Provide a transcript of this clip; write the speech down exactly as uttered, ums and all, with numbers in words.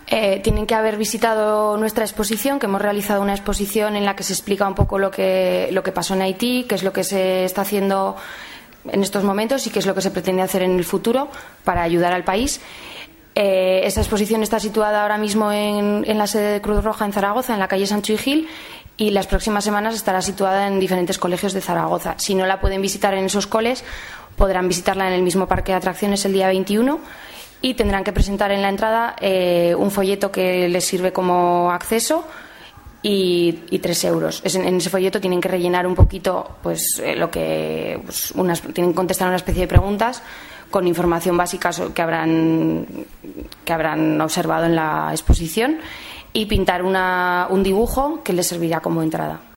Eh, tienen que haber visitado nuestra exposición, que hemos realizado una exposición en la que se explica un poco lo que, lo que pasó en Haití, qué es lo que se está haciendo en estos momentos y qué es lo que se pretende hacer en el futuro para ayudar al país. Eh, esta exposición está situada ahora mismo en, en la sede de Cruz Roja en Zaragoza, en la calle Sancho y Gil, y las próximas semanas estará situada en diferentes colegios de Zaragoza. Si no la pueden visitar en esos coles, podrán visitarla en el mismo parque de atracciones el día veintiuno y tendrán que presentar en la entrada eh, un folleto que les sirve como acceso y, y tres euros. Es, en ese folleto tienen que rellenar un poquito, pues eh, lo que pues, unas, tienen que contestar una especie de preguntas con información básica que habrán, que habrán observado en la exposición y pintar una, un dibujo que les servirá como entrada.